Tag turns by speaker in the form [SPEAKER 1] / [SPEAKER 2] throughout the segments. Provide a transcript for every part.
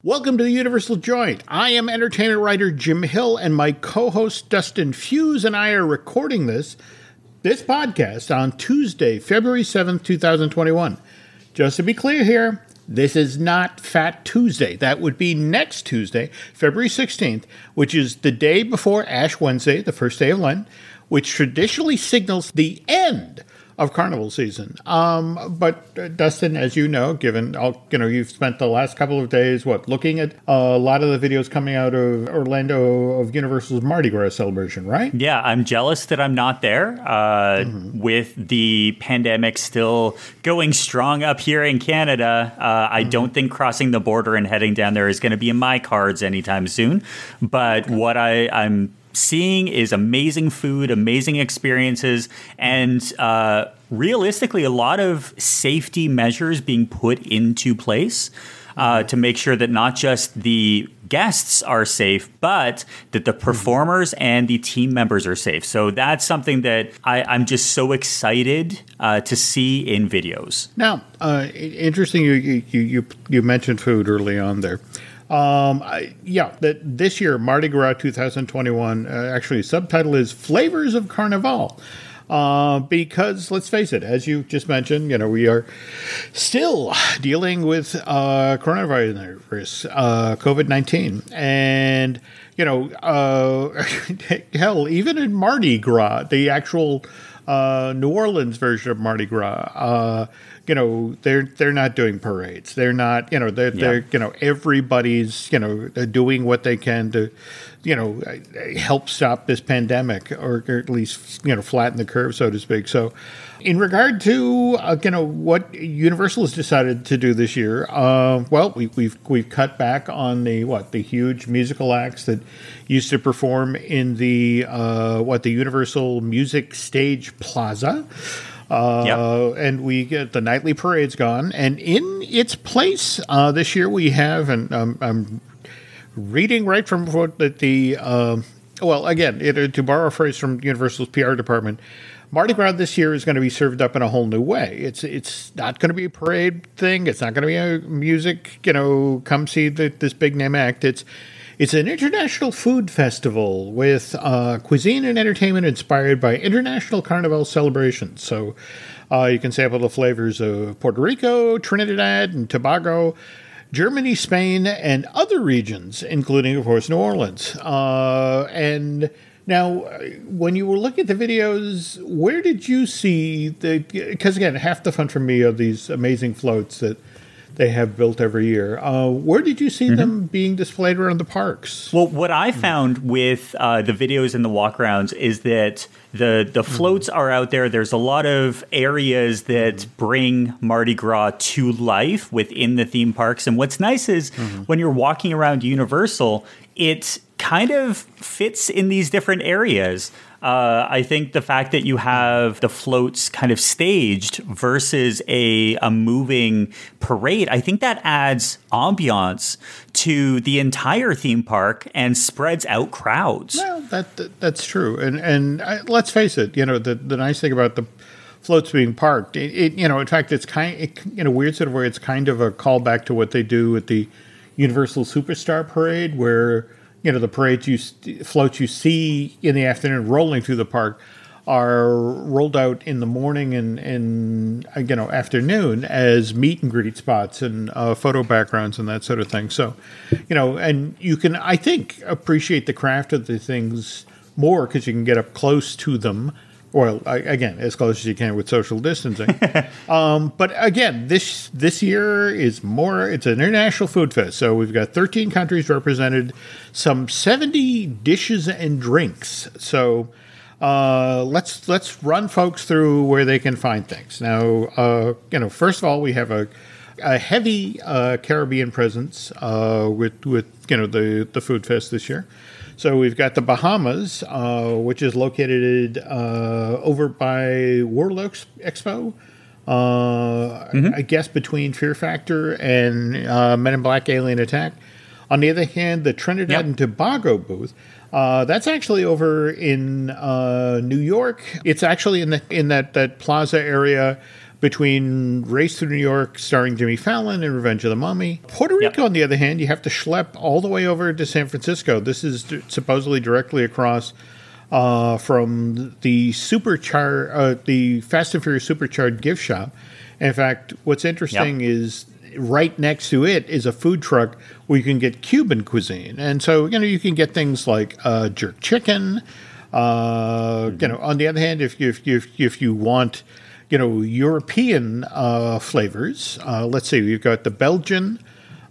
[SPEAKER 1] Welcome to the Universal Joint. I am entertainment writer Jim Hill, and my co-host Dustin Fuse and I are recording this podcast on Tuesday, February 7th, 2021. Just to be clear here, this is not Fat Tuesday. That would be next Tuesday, February 16th, which is the day before Ash Wednesday, the first day of Lent, which traditionally signals the end of carnival season. But Dustin, as you know, you've spent the last couple of days, looking at a lot of the videos coming out of Orlando of Universal's Mardi Gras celebration, right?
[SPEAKER 2] Yeah, I'm jealous that I'm not there with the pandemic still going strong up here in Canada. I don't think crossing the border and heading down there is going to be in my cards anytime soon. But what I'm seeing is amazing food, amazing experiences, and realistically, a lot of safety measures being put into place to make sure that not just the guests are safe, but that the performers and the team members are safe. So that's something that I'm just so excited to see in videos.
[SPEAKER 1] Now, interesting, you mentioned food early on there. That this year, Mardi Gras 2021, actually, subtitle is Flavors of Carnival. Because let's face it, as you just mentioned, we are still dealing with coronavirus, COVID-19, and hell, even in Mardi Gras, the actual New Orleans version of Mardi Gras, they're not doing parades. They're not, they're everybody's, doing what they can to, help stop this pandemic, or at least, flatten the curve, so to speak. So in regard to, what Universal has decided to do this year, we've cut back on the huge musical acts that used to perform in the Universal Music Stage Plaza. And we get the nightly parade's gone, and in its place this year we have, and I'm reading right from what to borrow a phrase from Universal's PR department, Mardi Gras this year is going to be served up in a whole new way. It's not going to be a parade thing. It's not going to be a music, come see this big name act. It's an international food festival with cuisine and entertainment inspired by international carnival celebrations. So you can sample the flavors of Puerto Rico, Trinidad and Tobago, Germany, Spain, and other regions, including, of course, New Orleans. And now, when you were looking at the videos, where did you see because again, half the fun for me are these amazing floats that they have built every year. Where did you see them being displayed around the parks?
[SPEAKER 2] Well, what I found with the videos and the walkarounds is that the floats are out there. There's a lot of areas that bring Mardi Gras to life within the theme parks. And what's nice is when you're walking around Universal, it kind of fits in these different areas. I think the fact that you have the floats kind of staged versus a moving parade, I think that adds ambiance to the entire theme park and spreads out crowds.
[SPEAKER 1] Well, that's true. And let's face it, the nice thing about the floats being parked, in fact, it's in a weird sort of way, it's kind of a callback to what they do at the Universal Superstar Parade, where the floats you see in the afternoon rolling through the park are rolled out in the morning and afternoon as meet and greet spots and photo backgrounds and that sort of thing. So, and you can, I think, appreciate the craft of the things more because you can get up close to them. Well, again, as close as you can with social distancing. But again, this year is it's an international food fest. So we've got 13 countries represented, some 70 dishes and drinks. So let's run folks through where they can find things. Now, first of all, we have a heavy Caribbean presence with the food fest this year. So we've got the Bahamas, which is located over by World Expo, I guess between Fear Factor and Men in Black Alien Attack. On the other hand, the Trinidad and Tobago booth, that's actually over in New York. It's actually in that plaza area between Race to New York, starring Jimmy Fallon, and Revenge of the Mummy. Puerto Rico, on the other hand, you have to schlep all the way over to San Francisco. This is supposedly directly across from the the Fast and Furious Supercharged gift shop. In fact, what's interesting is right next to it is a food truck where you can get Cuban cuisine, and so you can get things like jerk chicken. On the other hand, if you want European flavors, let's see, we've got the Belgian.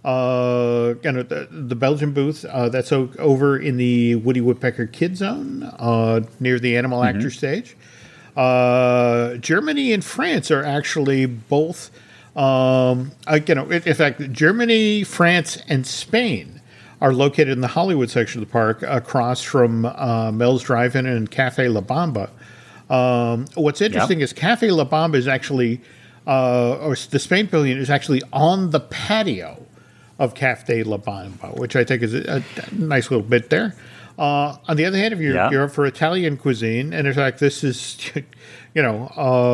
[SPEAKER 1] The Belgian booth that's over in the Woody Woodpecker Kid Zone near the Animal Actor stage. Germany and France are actually both. In fact, Germany, France, and Spain are located in the Hollywood section of the park, across from Mel's Drive-In and Cafe La Bamba. What's interesting is Cafe La Bamba is actually, or the Spain Pavilion is actually on the patio of Cafe La Bamba, which I think is a nice little bit there. On the other hand, if you're up for Italian cuisine, and in fact, this is, kind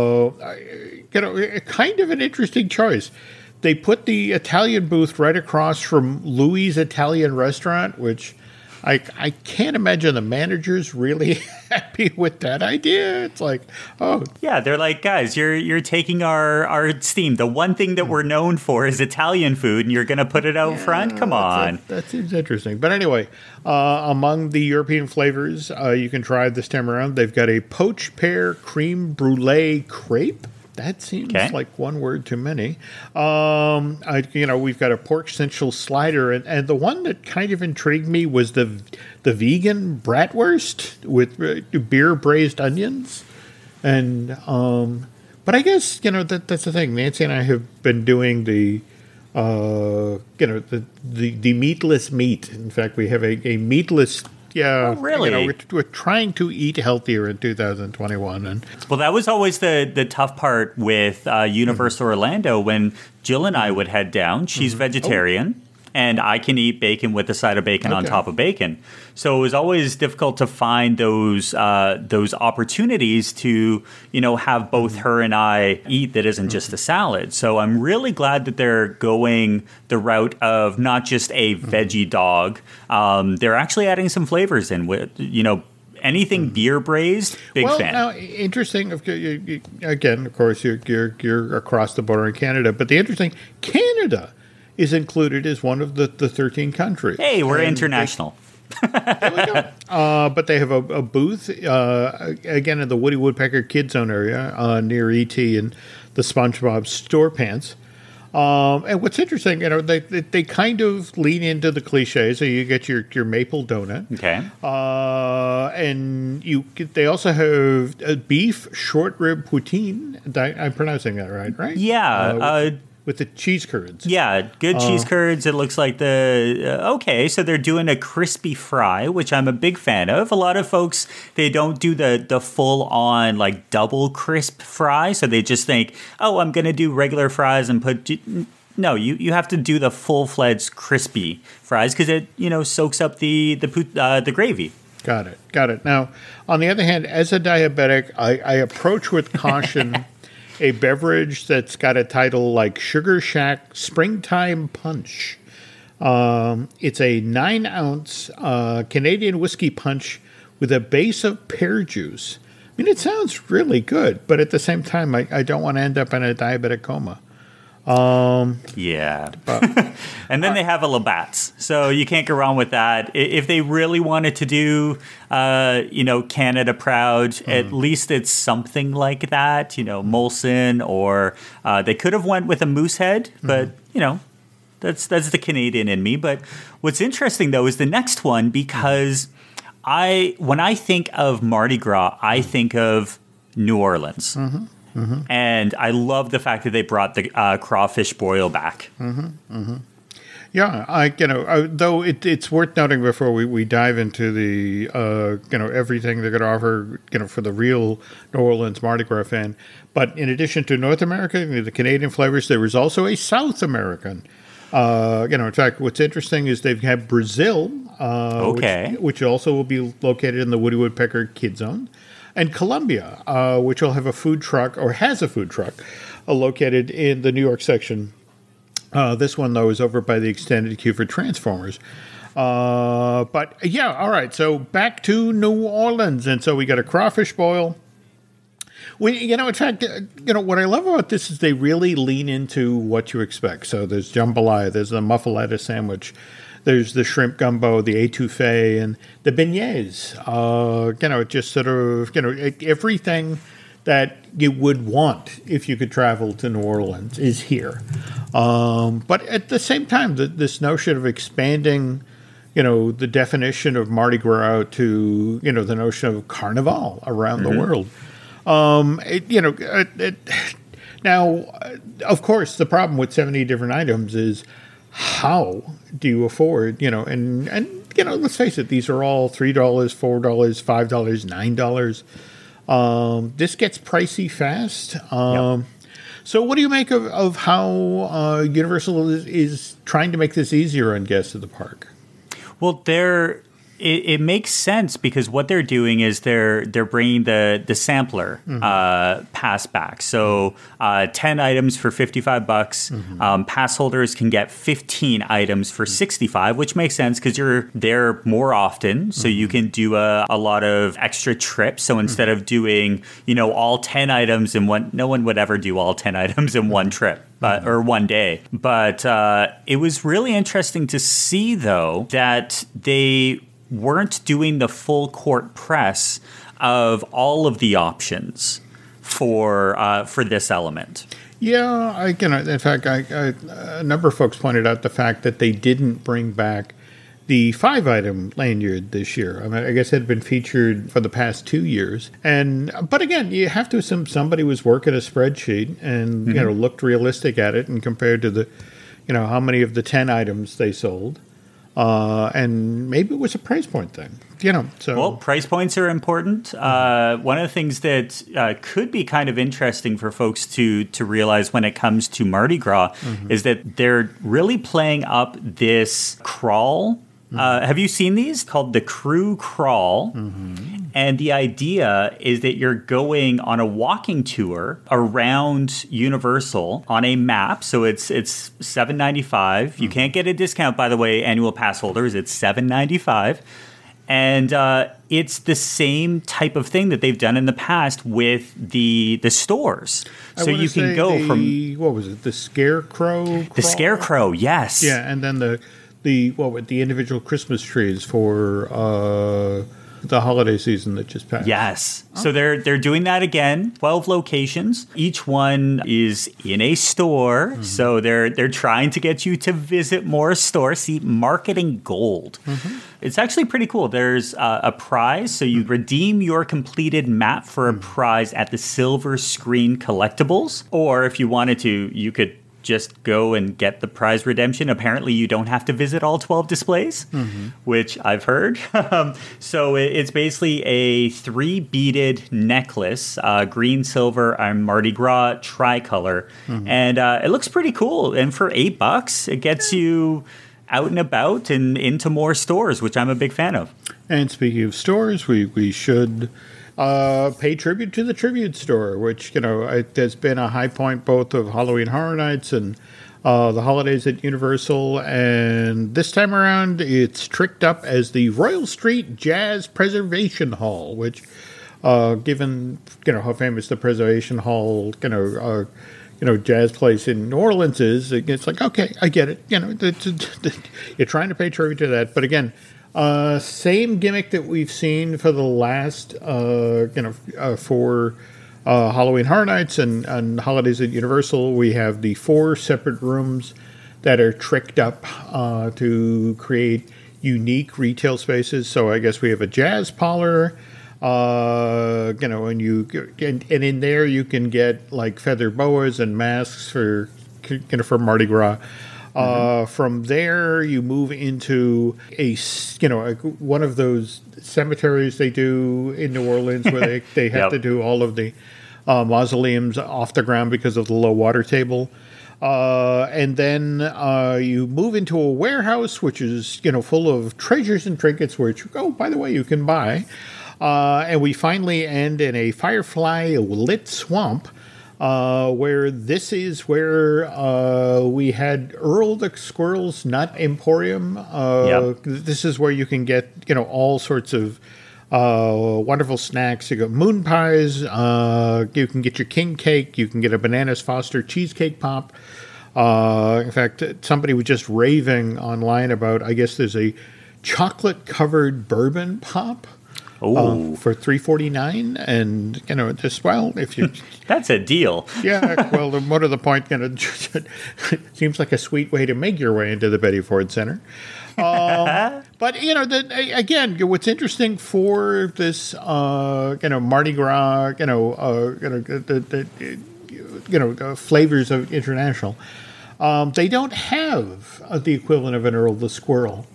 [SPEAKER 1] of an interesting choice. They put the Italian booth right across from Louis' Italian restaurant, which I can't imagine the manager's really happy with that idea. It's like,
[SPEAKER 2] yeah, they're like, guys, you're taking our steam. The one thing that we're known for is Italian food, and you're going to put it out front? Come on.
[SPEAKER 1] That seems interesting. But anyway, among the European flavors you can try this time around, they've got a poached pear creme brulee crepe. That seems like one word too many. We've got a pork sensual slider, and the one that kind of intrigued me was the vegan bratwurst with beer braised onions, and but I guess that's the thing. Nancy and I have been doing the meatless meat. In fact, we have a meatless. Yeah,
[SPEAKER 2] really?
[SPEAKER 1] We're trying to eat healthier in 2021.
[SPEAKER 2] Well, that was always the tough part with Universal Orlando when Jill and I would head down. She's vegetarian, and I can eat bacon with a side of bacon on top of bacon. So it was always difficult to find those opportunities to have both her and I eat that isn't just a salad. So I'm really glad that they're going the route of not just a veggie dog. They're actually adding some flavors in with anything beer braised. Big fan. Now,
[SPEAKER 1] interesting. Again, of course, you're across the border in Canada, but the interesting Canada is included as one of the 13 countries.
[SPEAKER 2] Hey, we're international.
[SPEAKER 1] There we go. But they have a booth, again, in the Woody Woodpecker Kid Zone area near E.T. and the SpongeBob Store Pants. And what's interesting, they kind of lean into the cliche. So you get your maple donut.
[SPEAKER 2] Okay.
[SPEAKER 1] And they also have a beef short rib poutine. I'm pronouncing that right?
[SPEAKER 2] Yeah.
[SPEAKER 1] With the cheese curds.
[SPEAKER 2] Yeah, good cheese curds. It looks like so they're doing a crispy fry, which I'm a big fan of. A lot of folks, they don't do the full-on, double crisp fry, so they just think, I'm going to do regular fries and put... No, you have to do the full-fledged crispy fries because it, soaks up the gravy.
[SPEAKER 1] Got it. Now, on the other hand, as a diabetic, I approach with caution... a beverage that's got a title like Sugar Shack Springtime Punch. It's a 9-ounce Canadian whiskey punch with a base of pear juice. I mean, it sounds really good, but at the same time, I don't want to end up in a diabetic coma.
[SPEAKER 2] Yeah. And then they have a Labatt's. So you can't go wrong with that. If they really wanted to do, Canada proud, at least it's something like that, Molson, or they could have went with a moose head, but, that's the Canadian in me. But what's interesting, though, is the next one, because when I think of Mardi Gras, I think of New Orleans. And I love the fact that they brought the crawfish boil back.
[SPEAKER 1] Yeah, though it's worth noting before we dive into the everything they're going to offer for the real New Orleans Mardi Gras fan. But in addition to North America, the Canadian flavors, there was also a South American. In fact, what's interesting is they've had Brazil, which also will be located in the Woody Woodpecker Kid Zone. And Colombia, which will have a food truck, or has a food truck, located in the New York section. This one, though, is over by the extended queue for Transformers. But yeah, all right. So back to New Orleans, and so we got a crawfish boil. In fact, what I love about this is they really lean into what you expect. So there's jambalaya, there's the muffaletta sandwich, there's the shrimp gumbo, the etouffee, and the beignets. Just sort of, everything that you would want if you could travel to New Orleans is here. But at the same time, this notion of expanding, the definition of Mardi Gras to, the notion of Carnival around the world. Now, of course, the problem with 70 different items is how do you afford, and let's face it, these are all $3, $4, $5, $9. This gets pricey fast. Yep. So what do you make of how Universal is trying to make this easier on guests at the park?
[SPEAKER 2] Well, it makes sense because what they're doing is they're bringing the sampler pass back. So 10 items for $55. Pass holders can get 15 items for $65, which makes sense because you're there more often. So you can do a lot of extra trips. So instead of doing, all 10 items in one, no one would ever do all 10 items in one trip. Or one day. But it was really interesting to see, though, that they weren't doing the full court press of all of the options for this element.
[SPEAKER 1] Yeah, in fact, a number of folks pointed out the fact that they didn't bring back the 5-item lanyard this year. I mean, I guess it had been featured for the past 2 years. But again, you have to assume somebody was working a spreadsheet and, looked realistic at it and compared to the, how many of the 10 items they sold. And maybe it was a price point thing, so.
[SPEAKER 2] Well, price points are important. One of the things that could be kind of interesting for folks to realize when it comes to Mardi Gras is that they're really playing up this crawl. Have you seen these? Called the Crew Crawl. And the idea is that you're going on a walking tour around Universal on a map. So it's $7.95. You can't get a discount, by the way, annual pass holders. It's $7.95. And it's the same type of thing that they've done in the past with the stores. So you can go from...
[SPEAKER 1] What was it? The Scarecrow Crawl?
[SPEAKER 2] The Scarecrow, yes.
[SPEAKER 1] Yeah, and then the individual Christmas trees for the holiday season that just passed.
[SPEAKER 2] Yes. So they're doing that again. 12 locations. Each one is in a store. So they're trying to get you to visit more stores. See, marketing gold. It's actually pretty cool. There's a prize. So you redeem your completed map for a prize at the Silver Screen Collectibles. Or if you wanted to, you could just go and get the prize redemption. Apparently, you don't have to visit all 12 displays, which I've heard. So it's basically a 3-beaded necklace, green, silver, and Mardi Gras tricolor. And it looks pretty cool. And for $8, it gets you out and about and into more stores, which I'm a big fan of.
[SPEAKER 1] And speaking of stores, we should... pay tribute to the Tribute Store, which, has been a high point both of Halloween Horror Nights and the holidays at Universal. And this time around, it's tricked up as the Royal Street Jazz Preservation Hall, which, given, how famous the Preservation Hall, jazz place in New Orleans is, it's like, okay, I get it. You're trying to pay tribute to that. But again, same gimmick that we've seen for the last, for Halloween Horror Nights and holidays at Universal. We have the 4 separate rooms that are tricked up to create unique retail spaces. So I guess we have a jazz parlor, and in there you can get like feather boas and masks for Mardi Gras. From there, you move into one of those cemeteries they do in New Orleans where they have to do all of the mausoleums off the ground because of the low water table. And then you move into a warehouse, which is, full of treasures and trinkets, which, by the way, you can buy. And we finally end in a firefly-lit swamp, where this is where we had Earl the Squirrel's Nut Emporium. This is where you can get, all sorts of wonderful snacks. You got moon pies. You can get your king cake. You can get a Bananas Foster cheesecake pop. In fact, somebody was just raving online about, I guess there's a chocolate-covered bourbon pop for $3.49, and if you
[SPEAKER 2] that's a deal.
[SPEAKER 1] Yeah, well, the more to the point, it seems like a sweet way to make your way into the Betty Ford Center. But again, what's interesting for this, Mardi Gras, the flavors of international, they don't have the equivalent of an Earl the Squirrel.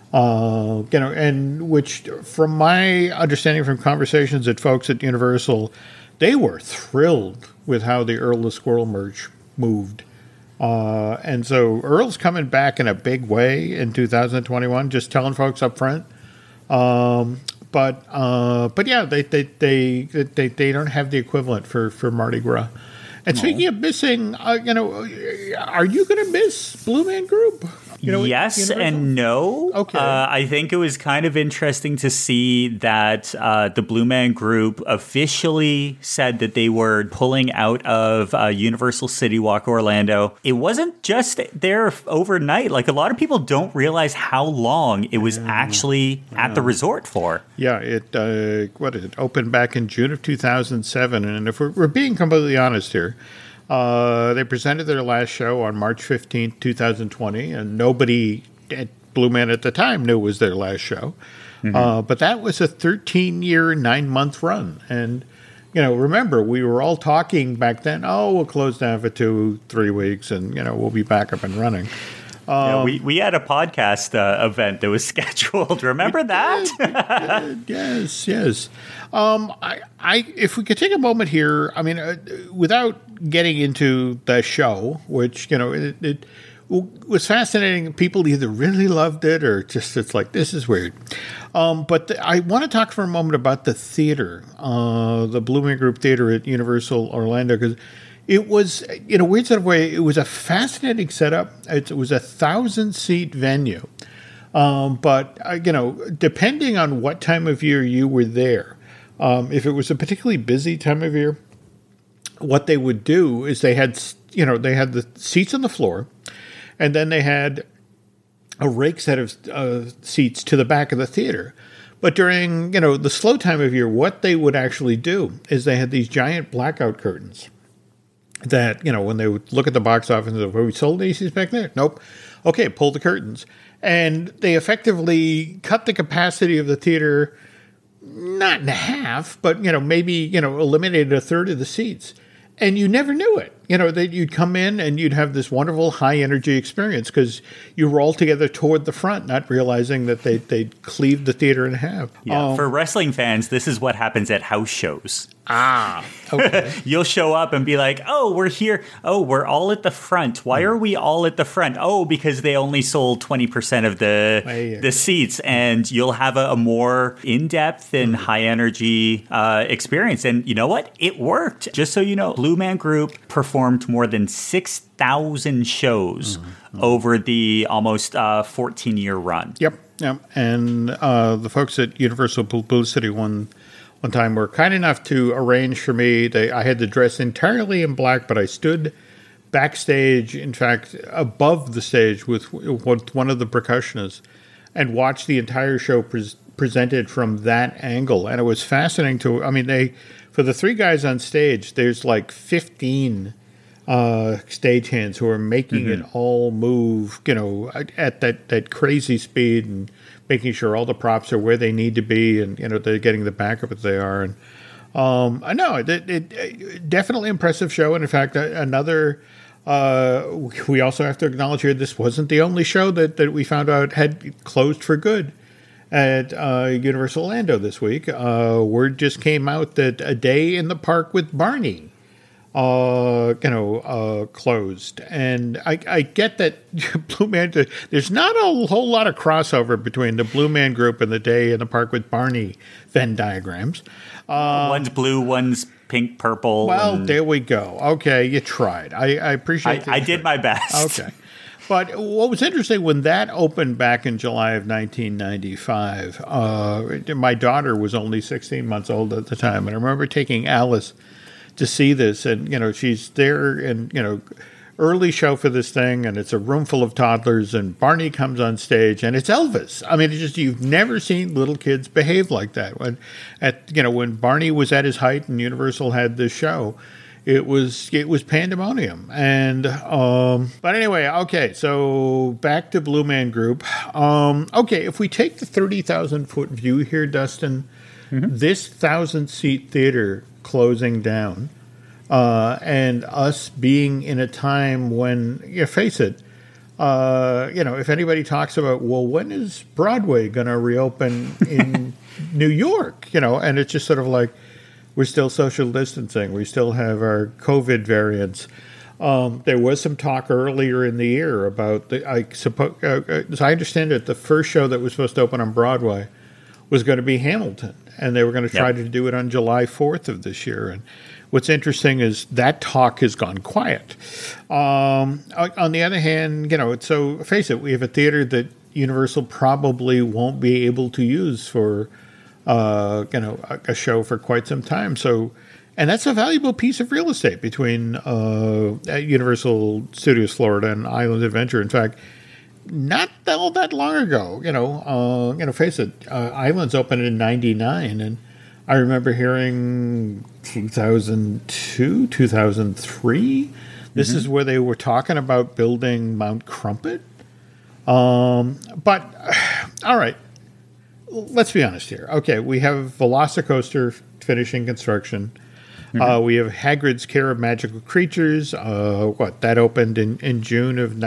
[SPEAKER 1] And which, from my understanding from conversations at folks at Universal, they were thrilled with how the Earl the Squirrel merch moved. And so Earl's coming back in a big way in 2021, just telling folks up front. But yeah, they don't have the equivalent for Mardi Gras. And speaking of missing, are you going to miss Blue Man Group?
[SPEAKER 2] Yes and no.
[SPEAKER 1] Okay.
[SPEAKER 2] I think it was kind of interesting to see that the Blue Man Group officially said that they were pulling out of Universal City Walk Orlando. It wasn't just there overnight. Like, a lot of people don't realize how long it was actually at the resort for.
[SPEAKER 1] Yeah, it opened back in June of 2007. And if we're being completely honest here, they presented their last show on March 15th, 2020, and nobody at Blue Man at the time knew it was their last show. But that was a 13-year, 9-month run. And, remember, we were all talking back then, we'll close down for 2-3 weeks and, we'll be back up and running.
[SPEAKER 2] We had a podcast event that was scheduled. Remember that?
[SPEAKER 1] Yes. If we could take a moment here, without getting into the show, which it was fascinating. People either really loved it or just it's like, this is weird. But I want to talk for a moment about the theater, the Blue Man Group Theater at Universal Orlando, because it was, in a weird sort of way, it was a fascinating setup. It was a 1,000-seat venue. But depending on what time of year you were there, if it was a particularly busy time of year, what they would do is they had the seats on the floor, and then they had a rake set of seats to the back of the theater. But during, the slow time of year, what they would actually do is they had these giant blackout curtains that, when they would look at the box office, have we sold any seats back there? Nope. Okay, pull the curtains. And they effectively cut the capacity of the theater, not in half, but, maybe, eliminated a third of the seats. And you never knew it. That you'd come in and you'd have this wonderful high-energy experience because you were all together toward the front, not realizing that they'd cleaved the theater in half.
[SPEAKER 2] Yeah, for wrestling fans, this is what happens at house shows.
[SPEAKER 1] Okay.
[SPEAKER 2] You'll show up and be like, oh, we're here. Oh, we're all at the front. Why are we all at the front? Oh, because they only sold 20% of the seats. And you'll have a more in-depth and high-energy experience. And you know what? It worked. Just so you know, Blue Man Group performed more than 6,000 shows over the almost 14-year run.
[SPEAKER 1] Yep. And the folks at Universal Blue City one time were kind enough to arrange for me. I had to dress entirely in black, but I stood backstage, in fact, above the stage with one of the percussionists and watched the entire show presented from that angle. And it was fascinating for the three guys on stage, there's like 15 stagehands who are making it all move, at that crazy speed and making sure all the props are where they need to be, and they're getting the backup as they are. And I know it definitely impressive show. And in fact, another we also have to acknowledge here this wasn't the only show that we found out had closed for good at Universal Orlando this week. Word just came out that A Day in the Park with Barney closed. And I get that Blue Man, there's not a whole lot of crossover between the Blue Man Group and the Day in the Park with Barney Venn diagrams.
[SPEAKER 2] One's blue, one's pink, purple.
[SPEAKER 1] Well, there we go. Okay, you tried. I appreciate it.
[SPEAKER 2] I did my best.
[SPEAKER 1] Okay. But what was interesting, when that opened back in July of 1995, my daughter was only 16 months old at the time. And I remember taking Alice to see this. And, she's there and, early show for this thing. And it's a room full of toddlers. And Barney comes on stage and it's Elvis. I mean, it's just, you've never seen little kids behave like that. When Barney was at his height and Universal had this show, it was pandemonium. And but anyway, okay, so back to Blue Man Group. Okay, if we take the 30,000-foot view here, Dustin, this 1,000-seat theater closing down, and us being in a time when, face it, if anybody talks about, well, when is Broadway going to reopen in New York? And it's just sort of like, we're still social distancing. We still have our COVID variants. There was some talk earlier in the year about, as I understand it, the first show that was supposed to open on Broadway was going to be Hamilton, and they were going to try to do it on July 4th of this year. And what's interesting is that talk has gone quiet. On the other hand, so face it, we have a theater that Universal probably won't be able to use for a show for quite some time. So, and that's a valuable piece of real estate between Universal Studios Florida and Islands Adventure. In fact, not all that long ago, face it, Islands opened in '99, and I remember hearing 2002, 2003. This is where they were talking about building Mount Crumpet. But all right. Let's be honest here. Okay, we have Velocicoaster finishing construction. We have Hagrid's Care of Magical Creatures. That opened in June of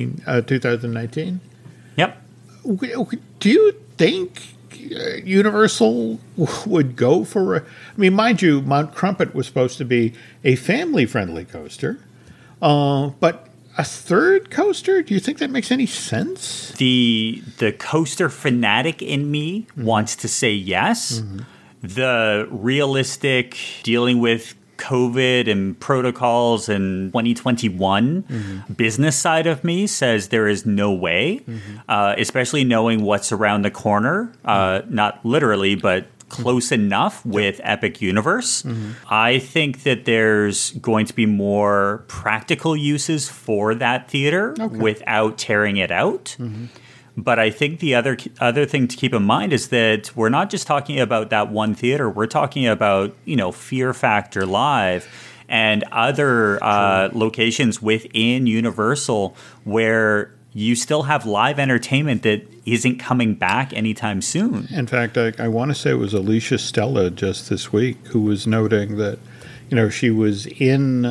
[SPEAKER 1] 2019?
[SPEAKER 2] Yep.
[SPEAKER 1] Do you think Universal would go for mind you, Mount Crumpet was supposed to be a family-friendly coaster, but a third coaster? Do you think that makes any sense?
[SPEAKER 2] The coaster fanatic in me wants to say yes. The realistic dealing with COVID and protocols in 2021 business side of me says there is no way, especially knowing what's around the corner, not literally, but close enough with Epic Universe. I think that there's going to be more practical uses for that theater without tearing it out. But I think the other thing to keep in mind is that we're not just talking about that one theater. We're talking about, Fear Factor Live and other locations within Universal where you still have live entertainment that isn't coming back anytime soon.
[SPEAKER 1] In fact, I want to say it was Alicia Stella just this week who was noting that, she was in,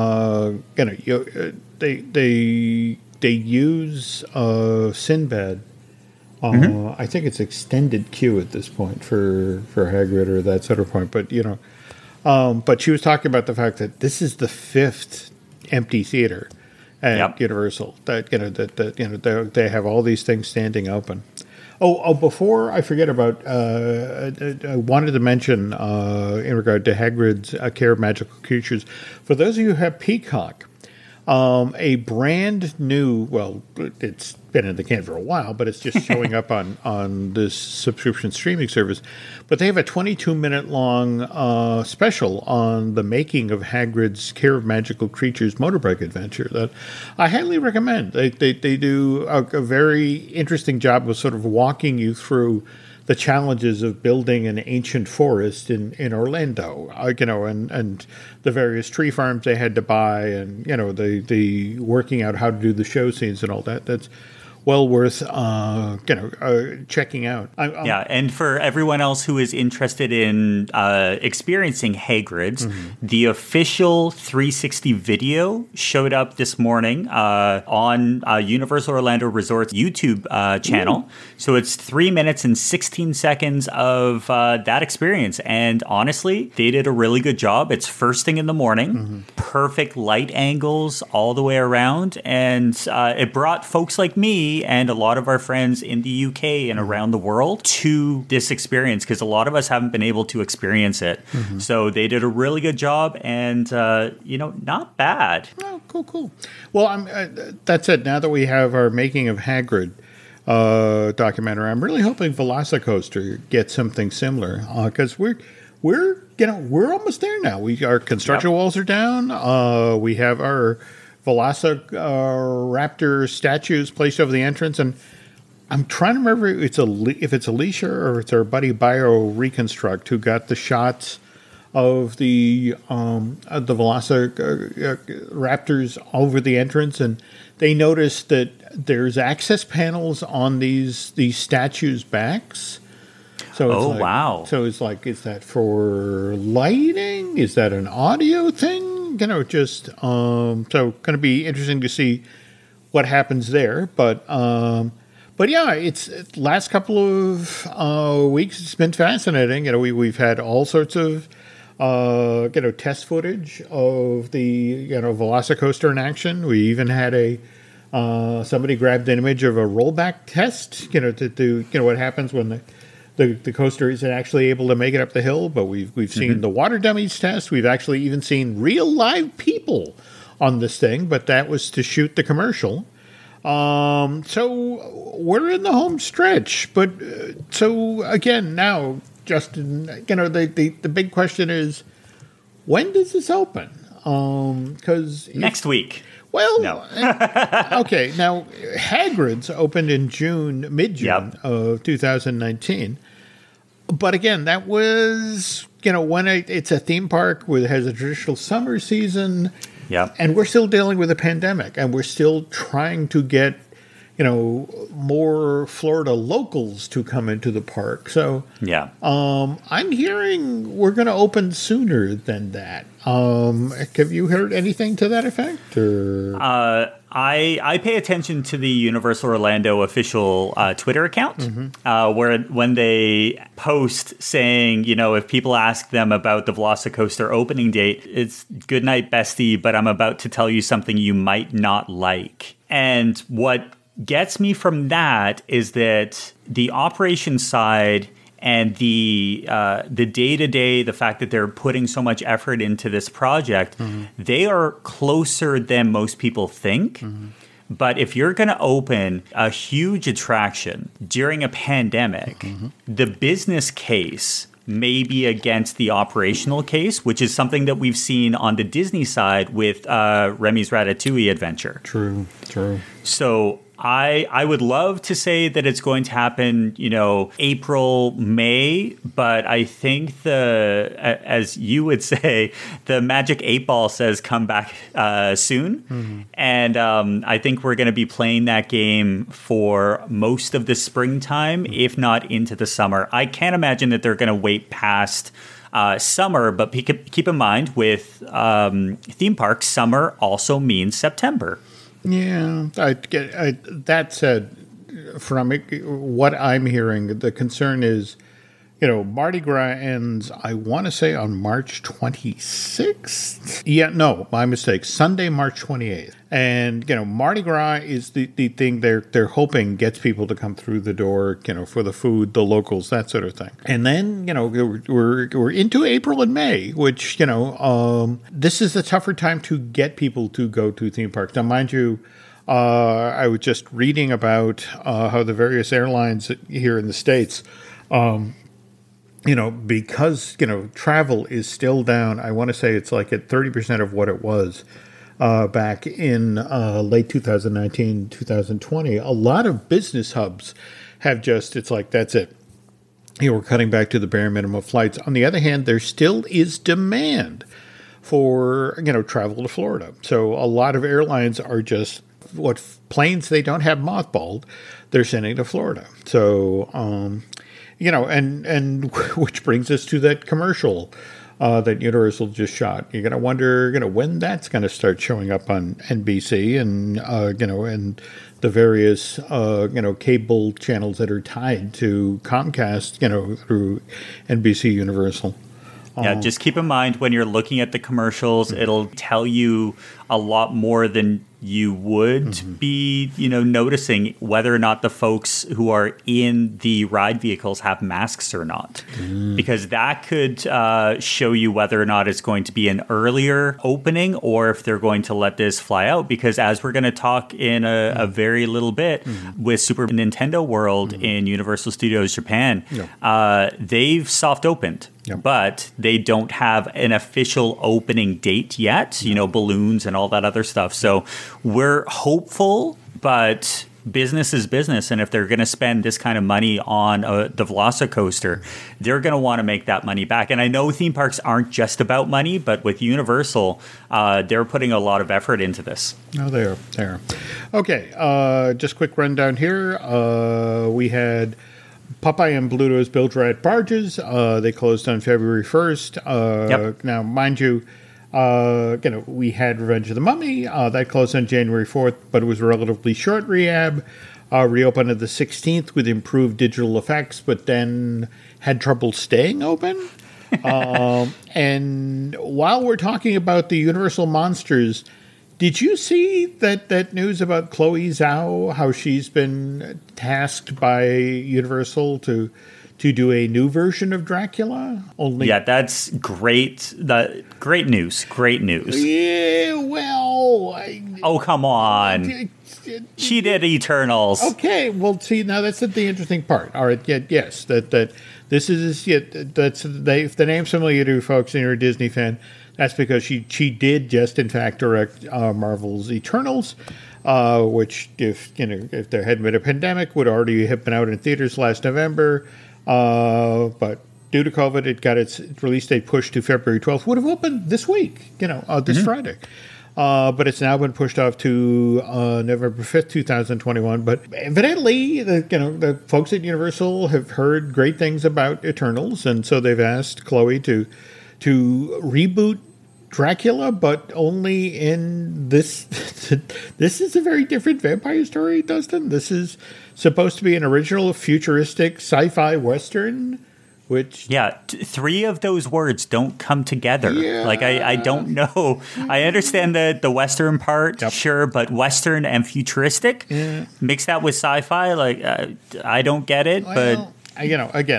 [SPEAKER 1] they use Sinbad. I think it's extended queue at this point for Hagrid or that sort of point. But, but she was talking about the fact that this is the 5th empty theater at Universal, that they have all these things standing open. Before I forget about, I wanted to mention in regard to Hagrid's Care of Magical Creatures, for those of you who have Peacock, a brand new, well, it's been in the can for a while, but it's just showing up on this subscription streaming service. But they have a 22-minute long special on the making of Hagrid's Care of Magical Creatures motorbike adventure that I highly recommend. They do a very interesting job of sort of walking you through the challenges of building an ancient forest in Orlando, and the various tree farms they had to buy, and the working out how to do the show scenes and all that. That's well worth checking out.
[SPEAKER 2] And for everyone else who is interested in experiencing Hagrid's, the official 360 video showed up this morning on Universal Orlando Resort's YouTube channel. So it's 3 minutes and 16 seconds of that experience. And honestly, they did a really good job. It's first thing in the morning, perfect light angles all the way around. And it brought folks like me me and a lot of our friends in the UK and around the world to this experience, because a lot of us haven't been able to experience it. So they did a really good job, and not bad.
[SPEAKER 1] Oh, cool. Well, that's it. Now that we have our Making of Hagrid documentary, I'm really hoping Velocicoaster gets something similar, because we're almost there now. Our construction walls are down. We have our Velociraptor statues placed over the entrance, and I'm trying to remember if it's Alicia or it's our buddy Bio Reconstruct who got the shots of the Velociraptors over the entrance, and they noticed that there's access panels on these statues' backs. So
[SPEAKER 2] wow!
[SPEAKER 1] So it's like, is that for lighting? Is that an audio thing? So going to be interesting to see what happens there. But yeah, it's last couple of weeks. It's been fascinating. We've had all sorts of test footage of the Velocicoaster in action. We even had somebody grabbed an image of a rollback test. To do what happens when the coaster isn't actually able to make it up the hill, but we've seen the water dummies test. We've actually even seen real live people on this thing, but that was to shoot the commercial. So we're in the home stretch. But so again, now, Justin, the big question is, when does this open? Because
[SPEAKER 2] next week.
[SPEAKER 1] Well,
[SPEAKER 2] no.
[SPEAKER 1] Okay. Now, Hagrid's opened in mid-June of 2019. But again, that was, when it's a theme park has a traditional summer season.
[SPEAKER 2] Yeah.
[SPEAKER 1] And we're still dealing with a pandemic, and we're still trying to get, more Florida locals to come into the park. So
[SPEAKER 2] yeah,
[SPEAKER 1] I'm hearing we're going to open sooner than that. Have you heard anything to that effect? Or?
[SPEAKER 2] I pay attention to the Universal Orlando official Twitter account, where when they post saying, if people ask them about the Velocicoaster opening date, it's good night, bestie, but I'm about to tell you something you might not like. And what gets me from that is that the operations side and the day-to-day, the fact that they're putting so much effort into this project, they are closer than most people think. But if you're going to open a huge attraction during a pandemic, the business case may be against the operational case, which is something that we've seen on the Disney side with Remy's Ratatouille adventure.
[SPEAKER 1] True.
[SPEAKER 2] So I would love to say that it's going to happen, April, May, but I think as you would say, the Magic 8 Ball says come back soon. And I think we're going to be playing that game for most of the springtime, if not into the summer. I can't imagine that they're going to wait past summer, but keep in mind with theme parks, summer also means September.
[SPEAKER 1] Yeah, that said, from what I'm hearing, the concern is, Mardi Gras ends, I want to say, on March 26th. Yeah, no, my mistake. Sunday, March 28th. And, Mardi Gras is the thing they're hoping gets people to come through the door, for the food, the locals, that sort of thing. And then, we're into April and May, which, this is the tougher time to get people to go to theme parks. Now, mind you, I was just reading about how the various airlines here in the States, because, travel is still down. I want to say it's like at 30% of what it was back in late 2019, 2020. A lot of business hubs have it's like, that's it. We're cutting back to the bare minimum flights. On the other hand, there still is demand for, travel to Florida. So a lot of airlines are just what planes they don't have mothballed, they're sending to Florida. So, and which brings us to that commercial that Universal just shot. You're going to wonder, when that's going to start showing up on NBC and, and the various, cable channels that are tied to Comcast, through NBC Universal.
[SPEAKER 2] Yeah, just keep in mind when you're looking at the commercials, it'll tell you a lot more than you would be, noticing whether or not the folks who are in the ride vehicles have masks or not. Because that could show you whether or not it's going to be an earlier opening or if they're going to let this fly out. Because as we're going to talk in a very little bit with Super Nintendo World in Universal Studios Japan, they've soft opened.
[SPEAKER 1] Yep.
[SPEAKER 2] But they don't have an official opening date yet, balloons and all that other stuff. So we're hopeful, but business is business. And if they're going to spend this kind of money on the Velocicoaster, they're going to want to make that money back. And I know theme parks aren't just about money, but with Universal, they're putting a lot of effort into this.
[SPEAKER 1] Oh, they are. Okay, just quick rundown here. We had Popeye and Bluto's Bilge-Rat barges. They closed on February 1st. Now, mind you, we had Revenge of the Mummy. That closed on January 4th, but it was a relatively short rehab. Reopened on the 16th with improved digital effects, but then had trouble staying open. And while we're talking about the Universal Monsters, did you see that news about Chloe Zhao, how she's been tasked by Universal to do a new version of Dracula?
[SPEAKER 2] That's great. Great news.
[SPEAKER 1] Yeah, well...
[SPEAKER 2] oh, come on. She did Eternals.
[SPEAKER 1] Okay, well, see, now that's the interesting part. All right, yes, that this is... if the name's familiar to folks and you're a Disney fan, that's because she did just, in fact, direct Marvel's Eternals, which, if there hadn't been a pandemic, would already have been out in theaters last November. But due to COVID, it got its release date pushed to February 12th. Would have opened this week, this Friday. But it's now been pushed off to November 5th, 2021. But evidently, the folks at Universal have heard great things about Eternals, and so they've asked Chloe to reboot Dracula, but only in this. This is a very different vampire story, Dustin. This is supposed to be an original futuristic sci-fi western, which...
[SPEAKER 2] Yeah, three of those words don't come together.
[SPEAKER 1] Yeah.
[SPEAKER 2] I don't know. I understand the western part, sure, but western and futuristic, mix that with sci-fi, I don't get it, but...
[SPEAKER 1] Again,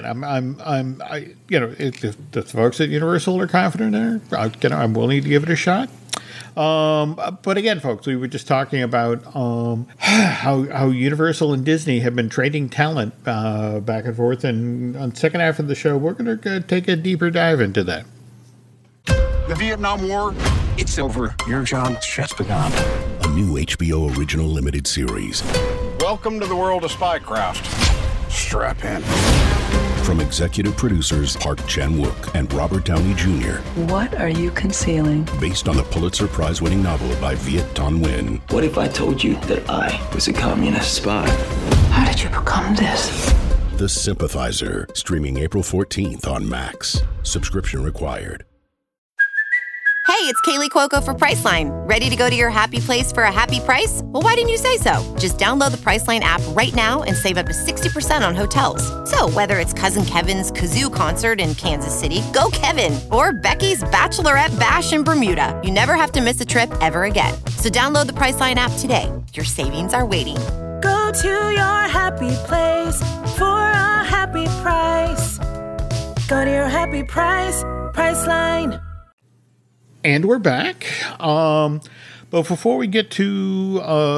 [SPEAKER 1] if the folks at Universal are confident there, I'm willing to give it a shot. But again, folks, we were just talking about how Universal and Disney have been trading talent back and forth, and on the second half of the show, we're going to take a deeper dive into that.
[SPEAKER 3] The Vietnam War, it's over. Your job just begun.
[SPEAKER 4] A new HBO original limited series.
[SPEAKER 3] Welcome to the world of Spycraft. Strap in.
[SPEAKER 4] From executive producers Park Chan-wook and Robert Downey Jr.
[SPEAKER 5] What are you concealing?
[SPEAKER 4] Based on the Pulitzer Prize-winning novel by Viet Thanh Nguyen.
[SPEAKER 6] What if I told you that I was a communist spy?
[SPEAKER 5] How did you become this?
[SPEAKER 4] The Sympathizer, streaming April 14th on Max. Subscription required.
[SPEAKER 7] Hey, it's Kaylee Cuoco for Priceline. Ready to go to your happy place for a happy price? Well, why didn't you say so? Just download the Priceline app right now and save up to 60% on hotels. So whether it's Cousin Kevin's Kazoo Concert in Kansas City, go Kevin, or Becky's Bachelorette Bash in Bermuda, you never have to miss a trip ever again. So download the Priceline app today. Your savings are waiting.
[SPEAKER 8] Go to your happy place for a happy price. Go to your happy price, Priceline.
[SPEAKER 1] And we're back. But before we get to,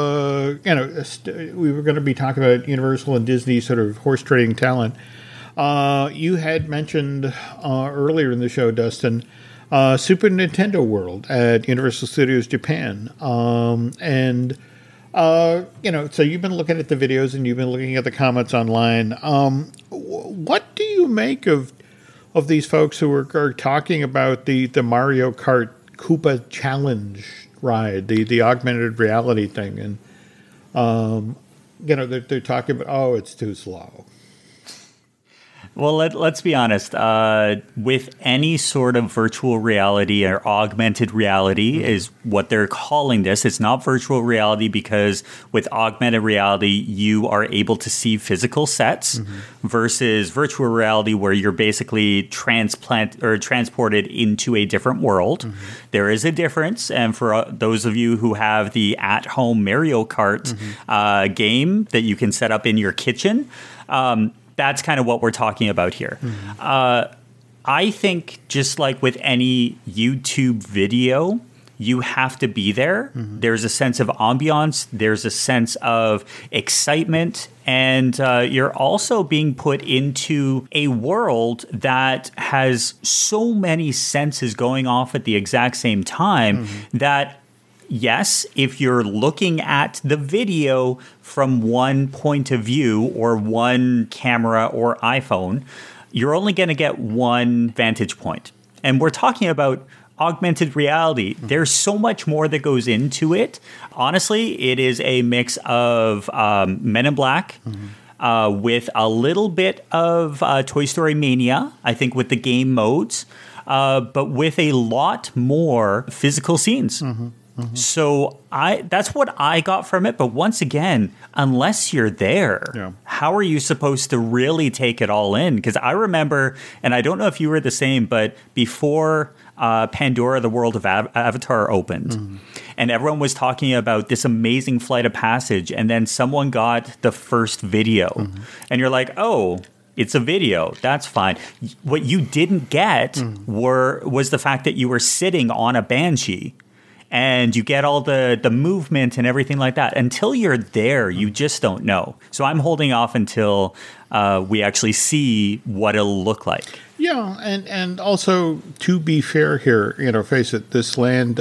[SPEAKER 1] we were going to be talking about Universal and Disney sort of horse trading talent. You had mentioned earlier in the show, Dustin, Super Nintendo World at Universal Studios Japan. So you've been looking at the videos and you've been looking at the comments online. What do you make of these folks who are talking about the Mario Kart Koopa Challenge ride, the augmented reality thing, and they're talking about, it's too slow.
[SPEAKER 2] Well, let's be honest. With any sort of virtual reality or augmented reality is what they're calling this. It's not virtual reality because with augmented reality, you are able to see physical sets versus virtual reality where you're basically transported into a different world. There is a difference. And for those of you who have the at-home Mario Kart game that you can set up in your kitchen, that's kind of what we're talking about here. I think just like with any YouTube video, you have to be there. There's a sense of ambiance. There's a sense of excitement. And you're also being put into a world that has so many senses going off at the exact same time that, yes, if you're looking at the video from one point of view or one camera or iPhone, you're only going to get one vantage point. And we're talking about augmented reality. There's so much more that goes into it. Honestly, it is a mix of Men in Black with a little bit of Toy Story Mania, I think, with the game modes, but with a lot more physical scenes. So that's what I got from it. But once again, unless you're there, how are you supposed to really take it all in? Because I remember, and I don't know if you were the same, but before Pandora, the World of Avatar opened, and everyone was talking about this amazing flight of passage, and then someone got the first video, and you're like, oh, it's a video. That's fine. What you didn't get was the fact that you were sitting on a Banshee. And you get all the movement and everything like that. Until you're there, you just don't know. So I'm holding off until we actually see what it'll look like.
[SPEAKER 1] Yeah, and also, to be fair here, face it, this land,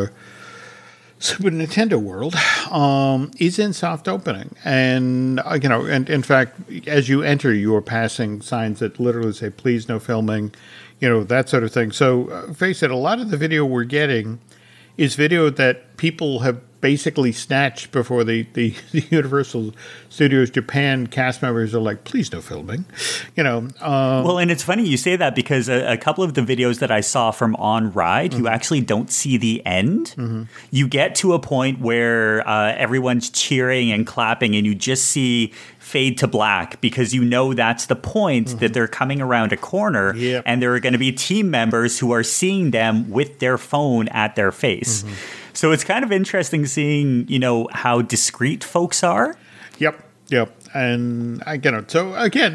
[SPEAKER 1] Super Nintendo World, is in soft opening. And, and in fact, as you enter, you are passing signs that literally say, please, no filming, that sort of thing. So, face it, a lot of the video we're getting is video that people have basically snatched before the Universal Studios Japan cast members are like, please no filming, Well,
[SPEAKER 2] and it's funny you say that because a couple of the videos that I saw from On Ride, you actually don't see the end. You get to a point where everyone's cheering and clapping and you just see fade to black because that's the point that they're coming around a corner and there are going to be team members who are seeing them with their phone at their face. So it's kind of interesting seeing, how discreet folks are.
[SPEAKER 1] Yep. And I get it. So again,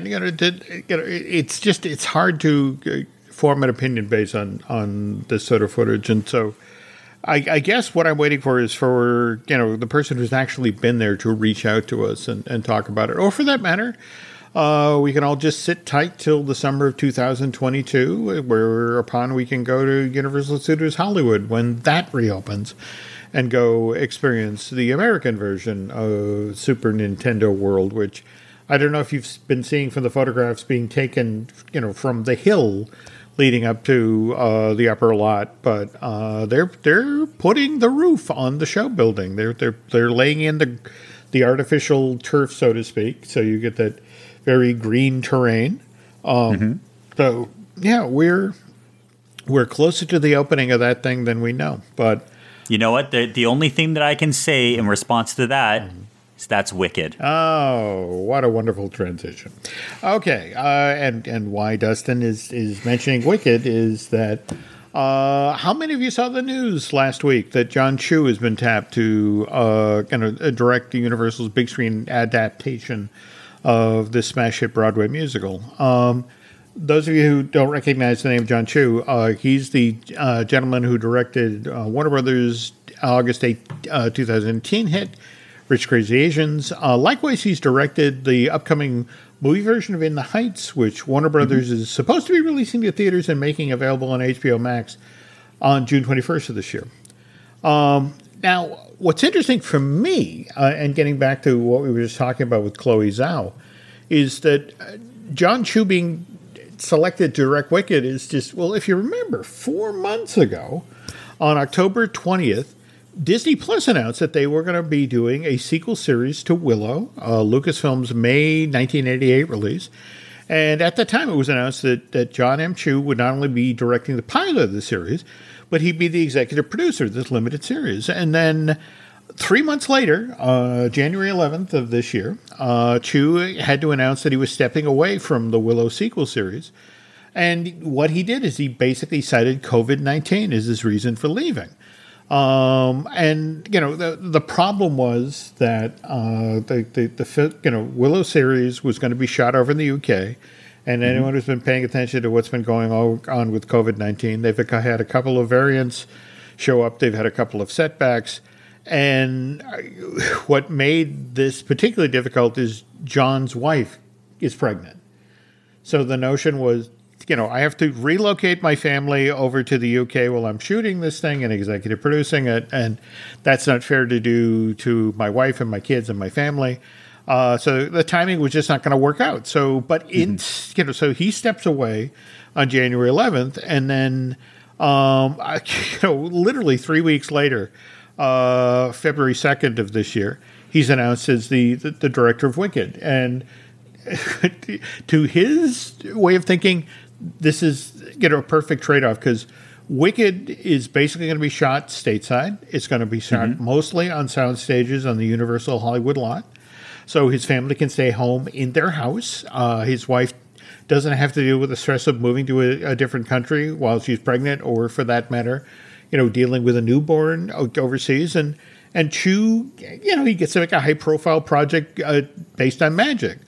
[SPEAKER 1] it's hard to form an opinion based on this sort of footage. And so I guess what I'm waiting for is for, the person who's actually been there to reach out to us and talk about it. Or for that matter, we can all just sit tight till the summer of 2022, whereupon we can go to Universal Studios Hollywood when that reopens and go experience the American version of Super Nintendo World, which I don't know if you've been seeing from the photographs being taken, from the hill leading up to the upper lot, but they're putting the roof on the show building. They're laying in the artificial turf, so to speak, so you get that very green terrain. So yeah, we're closer to the opening of that thing than we know. But
[SPEAKER 2] you know what? The only thing that I can say in response to that is that's Wicked.
[SPEAKER 1] Oh, what a wonderful transition. Okay, and why Dustin is mentioning Wicked is that how many of you saw the news last week that John Chu has been tapped to direct the Universal's big screen adaptation of this smash hit Broadway musical? Those of you who don't recognize the name John Chu, he's the gentleman who directed Warner Brothers' August 8, 2010 hit, Rich Crazy Asians. Likewise, he's directed the upcoming movie version of In the Heights, which Warner Brothers is supposed to be releasing to theaters and making available on HBO Max on June 21st of this year. Now, what's interesting for me, and getting back to what we were just talking about with Chloe Zhao, is that John Chu being selected to direct Wicked is just, well, if you remember, 4 months ago, on October 20th, Disney Plus announced that they were going to be doing a sequel series to Willow, Lucasfilm's May 1988 release. And at the time, it was announced that John M. Chu would not only be directing the pilot of the series, but he'd be the executive producer of this limited series. And then 3 months later, January 11th of this year, Chu had to announce that he was stepping away from the Willow sequel series. And what he did is he basically cited COVID-19 as his reason for leaving. And the problem was that the Willow series was going to be shot over in the UK. And anyone who's been paying attention to what's been going on with COVID-19, they've had a couple of variants show up. They've had a couple of setbacks. And what made this particularly difficult is John's wife is pregnant. So the notion was, I have to relocate my family over to the UK while I'm shooting this thing and executive producing it. And that's not fair to do to my wife and my kids and my family. So the timing was just not going to work out. So, so he steps away on January 11th, and then, literally 3 weeks later, February 2nd of this year, he's announced as the director of Wicked. And to his way of thinking, this is a perfect trade-off, because Wicked is basically going to be shot stateside. It's going to be shot mostly on sound stages on the Universal Hollywood lot. So his family can stay home in their house. His wife doesn't have to deal with the stress of moving to a different country while she's pregnant, or for that matter, dealing with a newborn overseas. And Chu, he gets to make a high-profile project based on magic.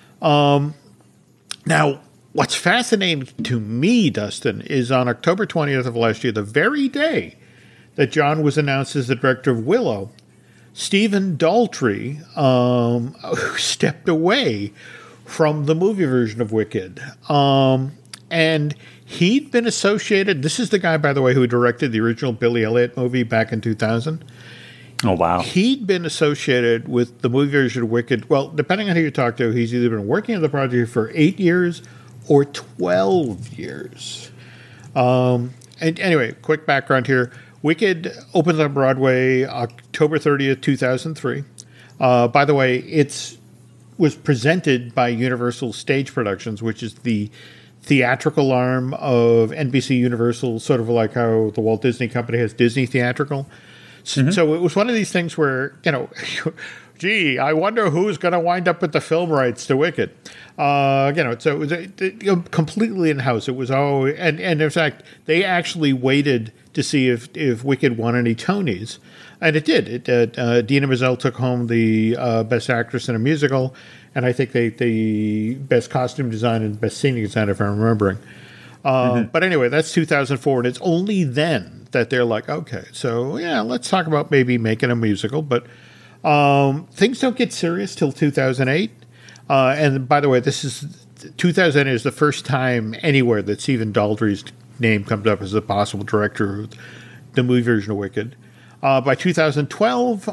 [SPEAKER 1] Now, what's fascinating to me, Dustin, is on October 20th of last year, the very day that John was announced as the director of Willow, Stephen Daldry stepped away from the movie version of Wicked. And he'd been associated, this is the guy, by the way, who directed the original Billy Elliot movie back in 2000.
[SPEAKER 2] Oh, wow.
[SPEAKER 1] He'd been associated with the movie version of Wicked. Well, depending on who you talk to, he's either been working on the project for 8 years or 12 years. And anyway, quick background here. Wicked opened on Broadway October 30th, 2003. By the way, it was presented by Universal Stage Productions, which is the theatrical arm of NBC Universal, sort of like how the Walt Disney Company has Disney Theatrical. So it was one of these things where, gee, I wonder who's going to wind up with the film rights to Wicked. So it was completely in-house. It was and in fact, they actually waited to see if Wicked won any Tonys. And it did. Dina Menzel took home the Best Actress in a Musical, and I think the Best Costume Design and Best Scenic Design, if I'm remembering. But anyway, that's 2004, and it's only then that they're like, okay, so yeah, let's talk about maybe making a musical. But things don't get serious till 2008. And by the way, 2008 is the first time anywhere that Stephen Daldry's name comes up as a possible director of the movie version of Wicked. By 2012,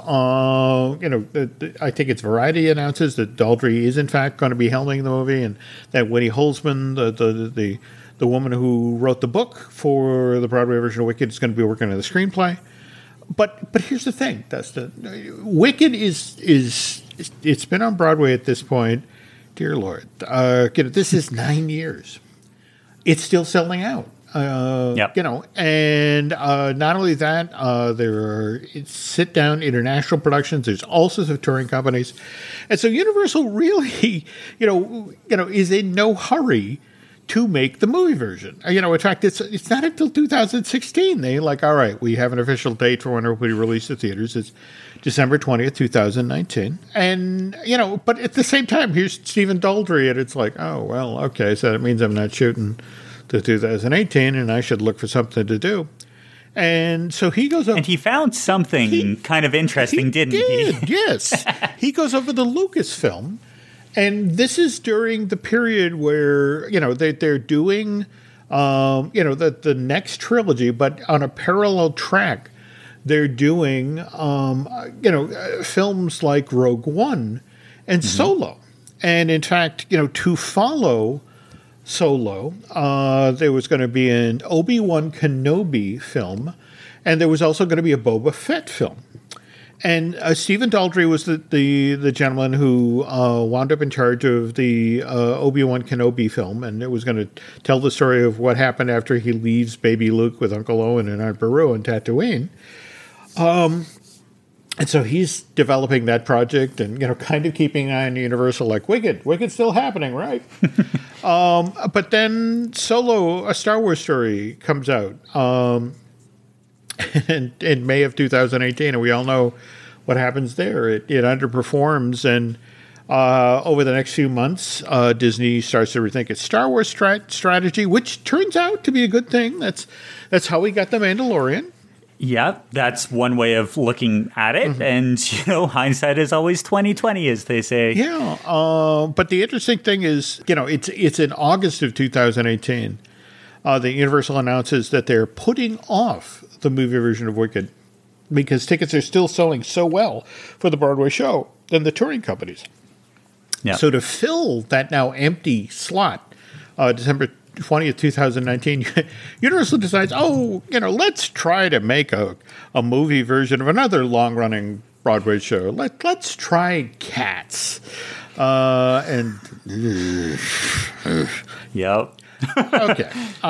[SPEAKER 1] I think it's Variety announces that Daldry is in fact going to be helming the movie, and that Winnie Holzman, the woman who wrote the book for the Broadway version of Wicked, is going to be working on the screenplay. But here's the thing, Dustin. Wicked it's been on Broadway at this point. Dear Lord, this is 9 years. It's still selling out. And not only that, there are sit-down international productions. There's all sorts of touring companies, and so Universal really, is in no hurry to make the movie version. In fact, it's not until 2016 they're like, all right, we have an official date for when it will be released to theaters. It's December 20th, 2019. And, but at the same time, here's Stephen Daldry, and it's like, oh, well, okay, so that means I'm not shooting to 2018, and I should look for something to do. And so he goes over. And
[SPEAKER 2] he found something kind of interesting, didn't he?
[SPEAKER 1] Yes. He goes over to Lucasfilm. And this is during the period where, they're doing, the next trilogy, but on a parallel track, they're doing, films like Rogue One and Solo. And in fact, to follow Solo, there was going to be an Obi-Wan Kenobi film, and there was also going to be a Boba Fett film. And Stephen Daldry was the gentleman who wound up in charge of the Obi-Wan Kenobi film, and it was going to tell the story of what happened after he leaves baby Luke with Uncle Owen and Aunt Beru in Tatooine. And so he's developing that project and, kind of keeping an eye on Universal, like, Wicked's still happening, right? But then Solo, a Star Wars story, comes out in May of 2018, and we all know what happens there. It underperforms, and over the next few months, Disney starts to rethink its Star Wars strategy, which turns out to be a good thing. That's how we got The Mandalorian.
[SPEAKER 2] Yeah, that's one way of looking at it. And, hindsight is always 20/20, as they say.
[SPEAKER 1] Yeah. But the interesting thing is, it's in August of 2018 that Universal announces that they're putting off the movie version of Wicked because tickets are still selling so well for the Broadway show than the touring companies.
[SPEAKER 2] Yeah.
[SPEAKER 1] So to fill that now empty slot, December 20th, 2019, Universal decides, let's try to make a movie version of another long-running Broadway show. Let's try Cats.
[SPEAKER 2] Yep.
[SPEAKER 1] Okay.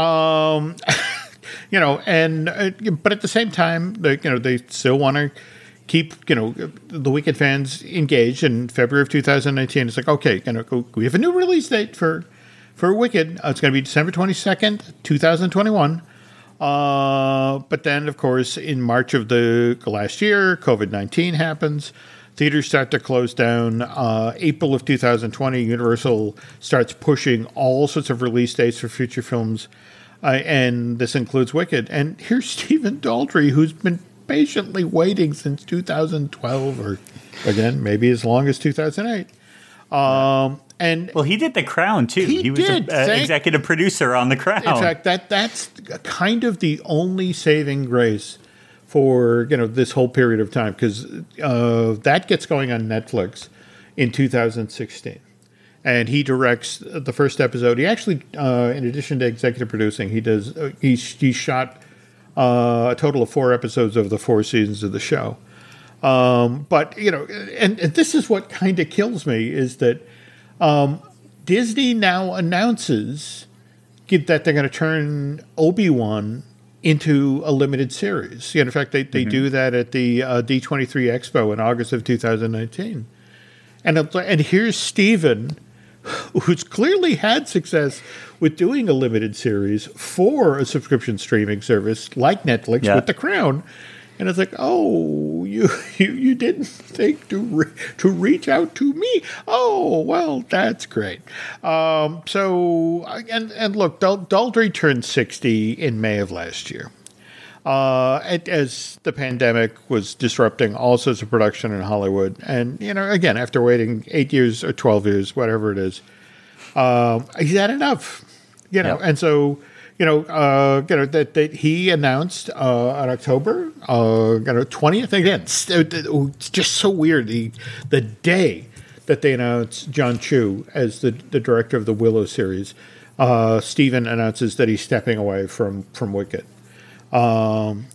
[SPEAKER 1] But at the same time, they still want to keep, the Wicked fans engaged. In February of 2019, it's like, okay, we have a new release date for Wicked. It's going to be December 22nd, 2021. But then, of course, in March of the last year, COVID-19 happens. Theaters start to close down. April of 2020, Universal starts pushing all sorts of release dates for future films. And this includes Wicked. And here's Stephen Daldry, who's been patiently waiting since 2012, or, again, maybe as long as 2008.
[SPEAKER 2] He did The Crown too. He was an executive producer on The Crown.
[SPEAKER 1] In fact, that's kind of the only saving grace for this whole period of time, because that gets going on Netflix in 2016, and he directs the first episode. He actually, in addition to executive producing, he shot a total of 4 episodes of the 4 seasons of the show. But and this is what kind of kills me is that. Disney now announces that they're going to turn Obi-Wan into a limited series. In fact, they do that at the D23 Expo in August of 2019. And here's Stephen, who's clearly had success with doing a limited series for a subscription streaming service like Netflix with The Crown. And it's like, oh, you didn't think to reach out to me? Oh, well, that's great. So look, Daldry turned 60 in May of last year. As the pandemic was disrupting all sorts of production in Hollywood. And, again, after waiting 8 years or 12 years, whatever it is, he's had enough, And so... that he announced on October 20th. Again, it's just so weird. The day that they announced John Chu as the director of the Willow series, Stephen announces that he's stepping away from Wicked. And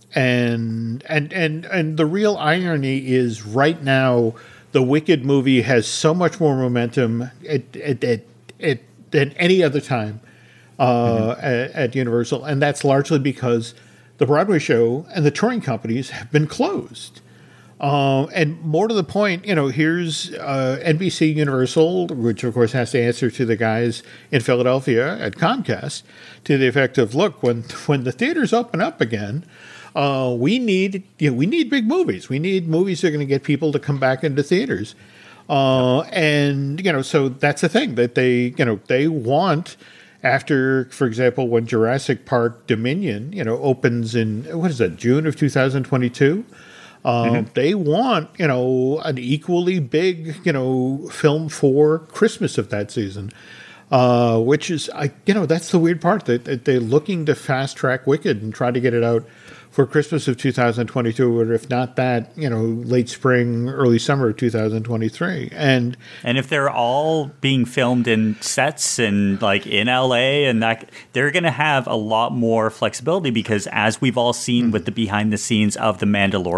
[SPEAKER 1] the real irony is right now the Wicked movie has so much more momentum than any other time. At Universal, and that's largely because the Broadway show and the touring companies have been closed. And more to the point, here's NBC Universal, which of course has to answer to the guys in Philadelphia at Comcast, to the effect of, look, when the theaters open up again, we need big movies. We need movies that are going to get people to come back into theaters. And so that's the thing that they want. After, for example, when Jurassic Park Dominion, opens in, June of 2022, they want, an equally big, film for Christmas of that season, which is, that's the weird part. They're looking to fast track Wicked and try to get it out for Christmas of 2022, or if not that, late spring, early summer of 2023. And
[SPEAKER 2] if they're all being filmed in sets and like in LA, and that, they're going to have a lot more flexibility, because as we've all seen with the behind the scenes of The Mandalorian,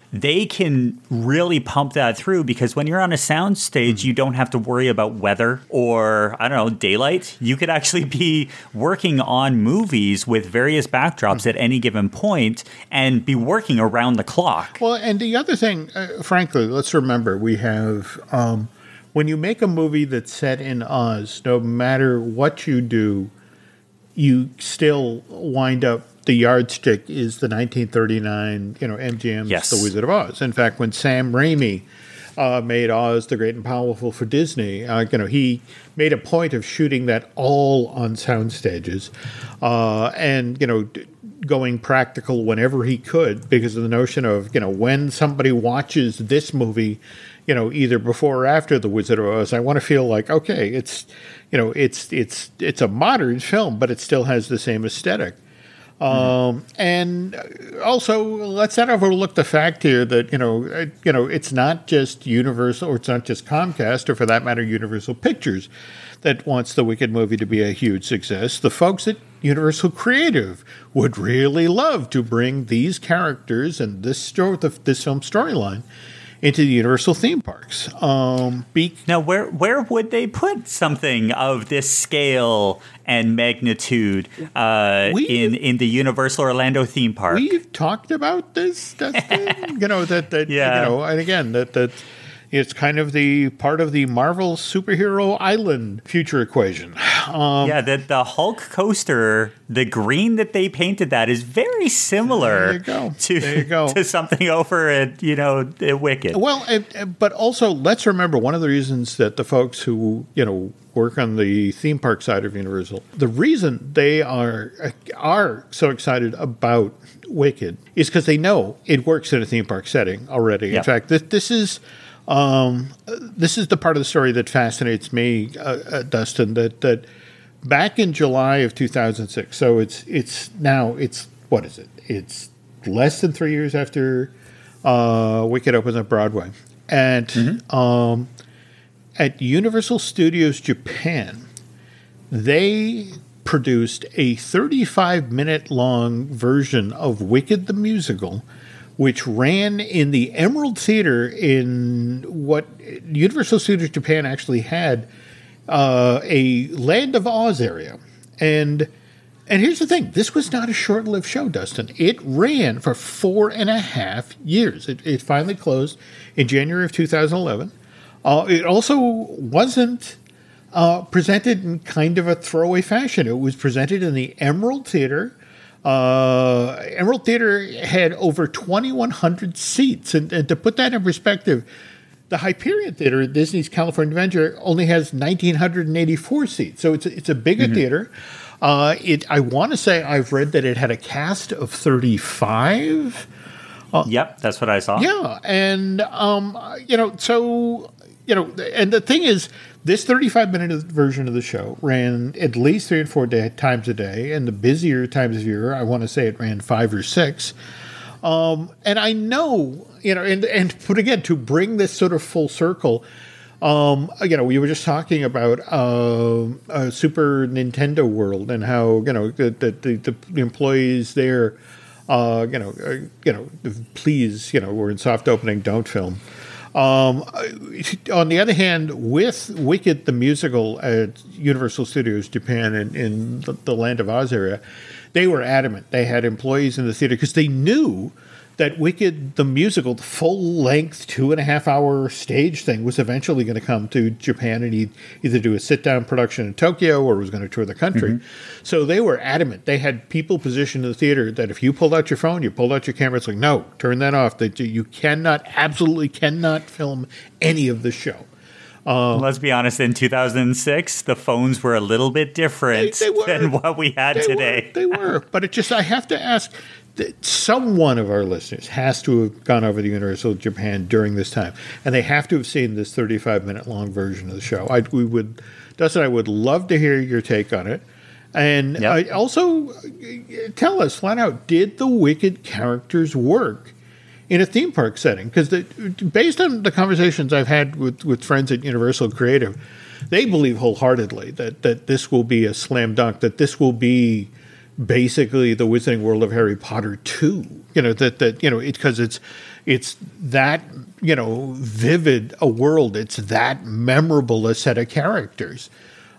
[SPEAKER 2] they can really pump that through, because when you're on a sound stage, you don't have to worry about weather or, I don't know, daylight. You could actually be working on movies with various backdrops at any given point and be working around the clock.
[SPEAKER 1] Well, and the other thing, frankly, let's remember, we have, when you make a movie that's set in Oz, no matter what you do, you still wind up, the yardstick is the 1939, MGM's
[SPEAKER 2] Yes.
[SPEAKER 1] The Wizard of Oz. In fact, when Sam Raimi made Oz the Great and Powerful for Disney, he made a point of shooting that all on sound stages, and going practical whenever he could, because of the notion of when somebody watches this movie, either before or after The Wizard of Oz, I want to feel like, okay, it's a modern film, but it still has the same aesthetic. And also, let's not overlook the fact here that, it's not just Universal, or it's not just Comcast, or for that matter, Universal Pictures, that wants the Wicked movie to be a huge success. The folks at Universal Creative would really love to bring these characters and this film storyline into the Universal theme parks.
[SPEAKER 2] Now, where would they put something of this scale and magnitude in the Universal Orlando theme park?
[SPEAKER 1] We've talked about this, Dustin. And again, that it's kind of the part of the Marvel superhero island future equation.
[SPEAKER 2] The Hulk coaster, the green that they painted that is very similar to something over at Wicked.
[SPEAKER 1] Well, but also let's remember, one of the reasons that the folks who work on the theme park side of Universal, the reason they are so excited about Wicked is because they know it works in a theme park setting already.
[SPEAKER 2] Yeah.
[SPEAKER 1] In fact, this is the part of the story that fascinates me, Dustin, that back in July of 2006, so it's what is it? It's less than 3 years after Wicked opens at Broadway. And at Universal Studios Japan, they produced a 35-minute long version of Wicked the Musical, which ran in the Emerald Theater in what Universal Studios Japan actually had a Land of Oz area. And here's the thing. This was not a short-lived show, Dustin. It ran for 4.5 years. It finally closed in January of 2011. It also wasn't presented in kind of a throwaway fashion. It was presented in the Emerald Theater. Emerald Theater had over 2,100 seats. And to put that in perspective, the Hyperion Theater at Disney's California Adventure only has 1,984 seats. So it's a bigger theater. I want to say I've read that it had a cast of 35.
[SPEAKER 2] Yep, that's what I saw.
[SPEAKER 1] Yeah, and and the thing is, this 35-minute version of the show ran at least 3 and 4 times a day, and the busier times of year, I want to say it ran 5 or 6. And I know, but again, to bring this sort of full circle, we were just talking about Super Nintendo World and how the employees there, please, we're in soft opening, don't film. On the other hand, with Wicked the Musical at Universal Studios Japan in the Land of Oz area, they were adamant. They had employees in the theater because they knew that Wicked the Musical, the full-length 2.5-hour stage thing, was eventually going to come to Japan and either do a sit-down production in Tokyo or was going to tour the country. Mm-hmm. So they were adamant. They had people positioned in the theater that if you pulled out your phone, you pulled out your camera, it's like, no, turn that off. That you absolutely cannot film any of the show.
[SPEAKER 2] Let's be honest, in 2006, the phones were a little bit different than what we had today.
[SPEAKER 1] They were. But I have to ask, some one of our listeners has to have gone over to Universal Japan during this time, and they have to have seen this 35-minute long version of the show. Dustin, I would love to hear your take on it. And also tell us flat out, did the Wicked characters work in a theme park setting? Because based on the conversations I've had with friends at Universal Creative, they believe wholeheartedly that this will be a slam dunk, that this will be basically the Wizarding World of Harry Potter 2, because it's, it's that, vivid a world. It's that memorable a set of characters.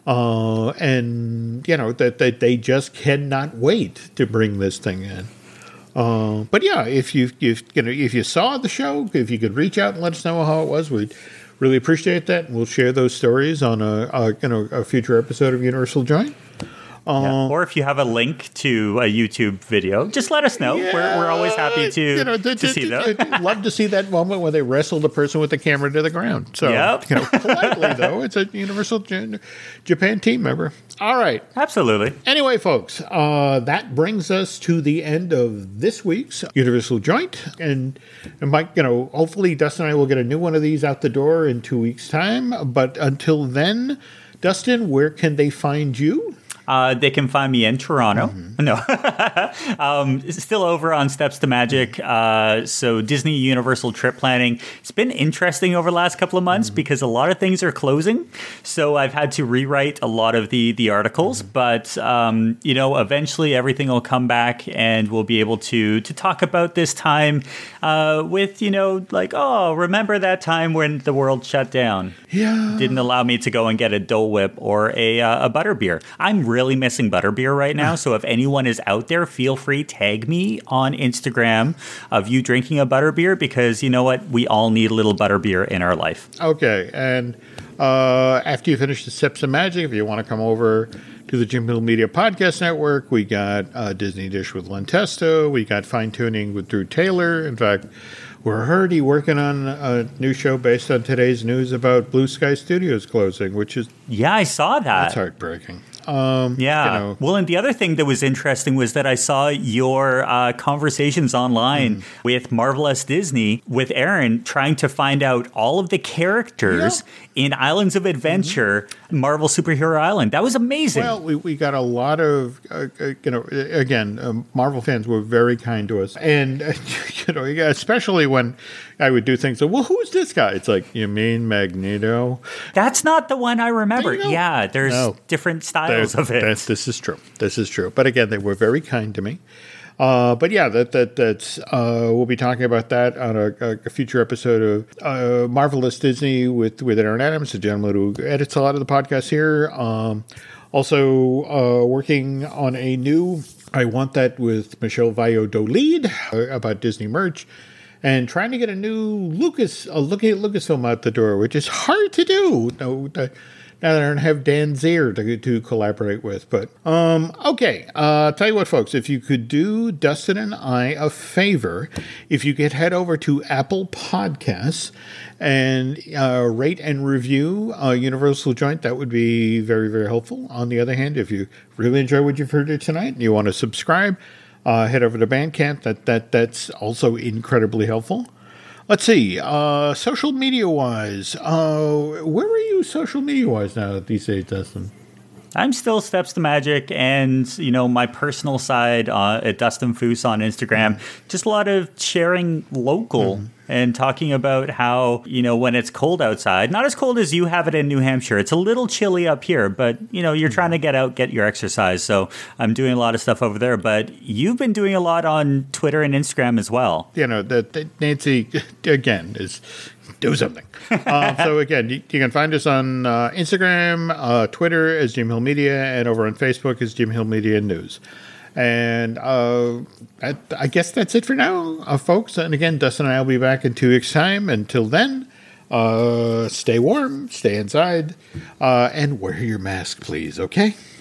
[SPEAKER 1] And that they just cannot wait to bring this thing in. But yeah, if you saw the show, if you could reach out and let us know how it was, we'd really appreciate that. And we'll share those stories on a future episode of Universal Joint.
[SPEAKER 2] Or if you have a link to a YouTube video, just let us know. We're always happy to see those.
[SPEAKER 1] Love to see that moment where they wrestle the person with the camera to the ground. So, politely, though, it's a Universal Japan team member. All right.
[SPEAKER 2] Absolutely.
[SPEAKER 1] Anyway, folks, that brings us to the end of this week's Universal Joint. And Mike, hopefully Dustin and I will get a new one of these out the door in 2 weeks' time. But until then, Dustin, where can they find you?
[SPEAKER 2] They can find me in Toronto. No. Still over on Steps to Magic. So Disney Universal trip planning. It's been interesting over the last couple of months because a lot of things are closing. So I've had to rewrite a lot of the articles. But, eventually everything will come back and we'll be able to talk about this time with, remember that time when the world shut down.
[SPEAKER 1] Yeah.
[SPEAKER 2] Didn't allow me to go and get a Dole Whip or a butterbeer. I'm really missing butterbeer right now, so if anyone is out there, feel free, tag me on Instagram of you drinking a butterbeer, because you know what? We all need a little butterbeer in our life.
[SPEAKER 1] Okay, and after you finish the Steps of Magic, if you want to come over to the Jim Hill Media Podcast Network, we got Disney Dish with Len Testo, we got Fine Tuning with Drew Taylor. In fact, we're already working on a new show based on today's news about Blue Sky Studios closing, which is...
[SPEAKER 2] Yeah, I saw that.
[SPEAKER 1] That's heartbreaking.
[SPEAKER 2] Well, and the other thing that was interesting was that I saw your conversations online with Marvelous Disney with Aaron trying to find out all of the characters in Islands of Adventure, Marvel Superhero Island. That was amazing.
[SPEAKER 1] Well, we got a lot of, Marvel fans were very kind to us. And, especially when I would do things like, well, who's this guy? It's like, you mean Magneto?
[SPEAKER 2] That's not the one I remember. Yeah, there's different styles of it.
[SPEAKER 1] This is true. But again, they were very kind to me. But yeah, that's we'll be talking about that on a future episode of Marvelous Disney with Aaron Adams, the gentleman who edits a lot of the podcasts here. Also working on a new I Want That with Michelle Valladolid about Disney merch. And trying to get a new looking at Lucasfilm out the door, which is hard to do. Now that I don't have Dan Zier to collaborate with. But, okay. Tell you what, folks, if you could do Dustin and I a favor, if you could head over to Apple Podcasts and rate and review Universal Joint, that would be very, very helpful. On the other hand, if you really enjoy what you've heard here tonight and you want to subscribe, head over to Bandcamp. That's also incredibly helpful. Let's see. Social media-wise, where are you social media-wise now these days, Dustin?
[SPEAKER 2] I'm still Steps to Magic, and my personal side at Dustin Foose on Instagram. Just a lot of sharing local and talking about how when it's cold outside, not as cold as you have it in New Hampshire. It's a little chilly up here, but you're trying to get out, get your exercise. So I'm doing a lot of stuff over there. But you've been doing a lot on Twitter and Instagram as well.
[SPEAKER 1] That Nancy again is. Do something. So again, you can find us on Instagram, Twitter as Jim Hill Media, and over on Facebook as Jim Hill Media News. And I guess that's it for now, folks. And again, Dustin and I will be back in 2 weeks' time. Until then, stay warm, stay inside, and wear your mask, please, okay?